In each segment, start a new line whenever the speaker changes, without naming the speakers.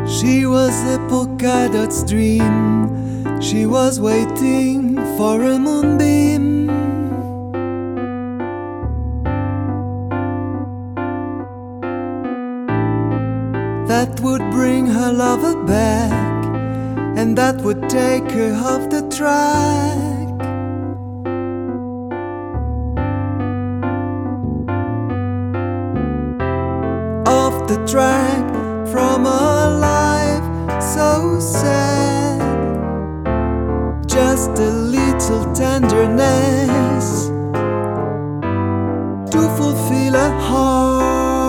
She was a polka dot's dream. She was waiting for a moonbeam. That would bring her lover back, and that would take her off the track. Off the track from a life so sad. Just a little tenderness to fulfill a heart.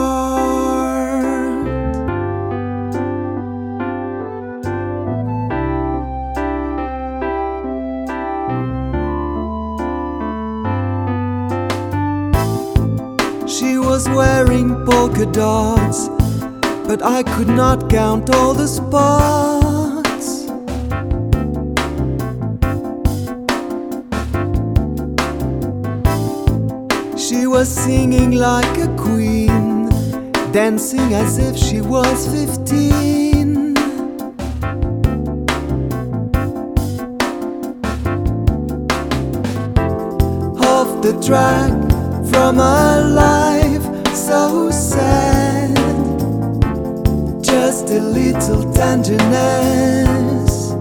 She was wearing polka dots, but I could not count all the spots. She was singing like a queen, dancing as if she was 15. Off the track from a life so sad. Just a little tenderness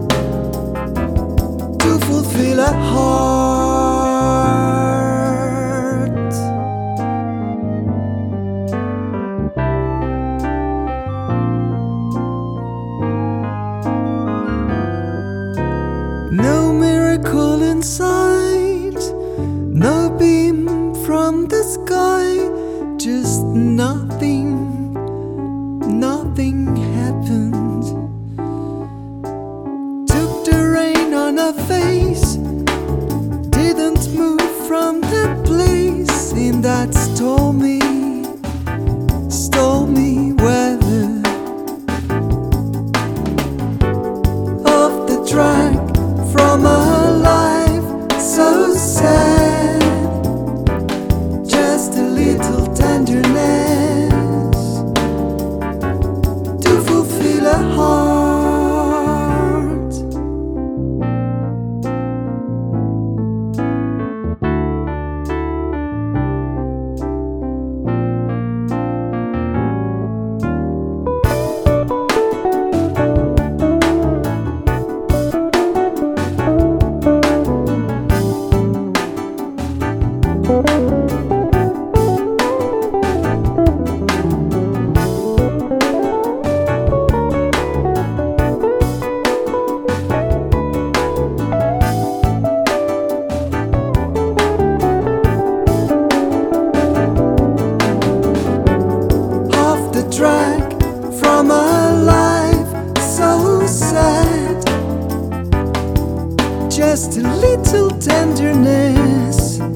to fulfill a heart. No miracle in sight, no beam from the sky, just nothing. Nothing happened. Took the rain on her face, didn't move from that place in that stormy weather. Off the track from a life so sad. Just a little tenderness a heart. Track from a life so sad. Just a little tenderness